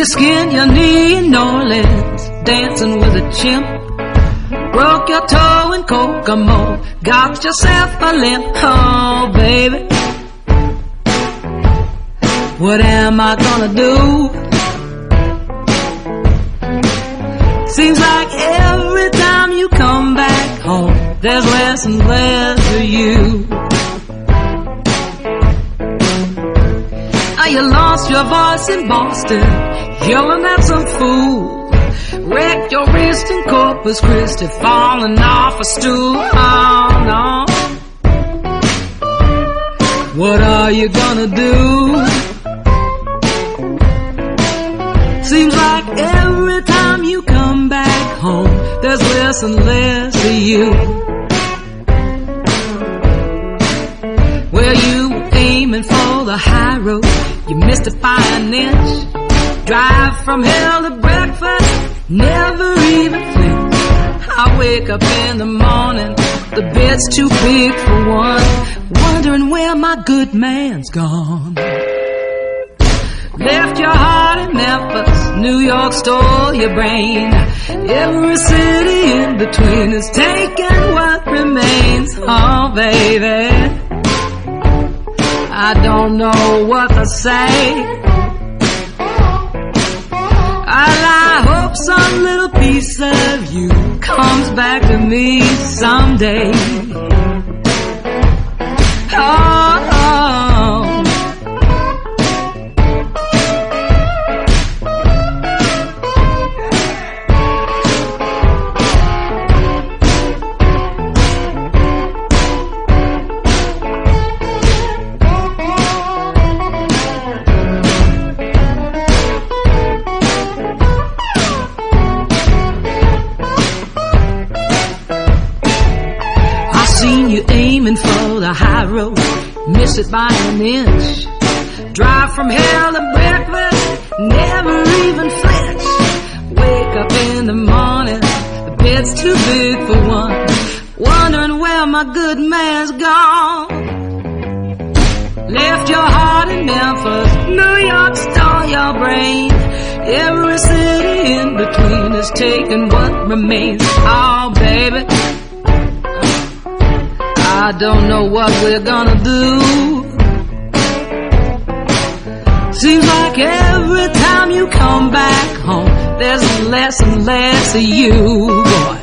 skinned your knee in New Orleans, dancing with a chimp. Broke your toe in Kokomo, got yourself a limp. Oh, baby, what am I gonna do? Seems like every time you come back home, there's less and less of you. You lost your voice in Boston, yelling at some fool. Wrecked your wrist in Corpus Christi, falling off a stool. Oh no, what are you gonna do? Seems like every time you come back home, there's less and less of you. Well, you aiming for the high road, you missed it by an inch. Drive from hell to breakfast, never even flinch. I wake up in the morning, the bed's too big for one, wondering where my good man's gone. Left your heart in Memphis, New York stole your brain. Every city in between is taking what remains. Oh baby, I don't know what to say. I hope some little piece of you comes back to me someday. Oh, you aiming for the high road, miss it by an inch. Drive from hell to breakfast, never even flinch. Wake up in the morning, the bed's too big for one, wondering where my good man's gone. Left your heart in Memphis, New York stole your brain. Every city in between is taking what remains. Oh baby, I don't know what we're gonna do. Seems like every time you come back home, there's less and less of you, boy.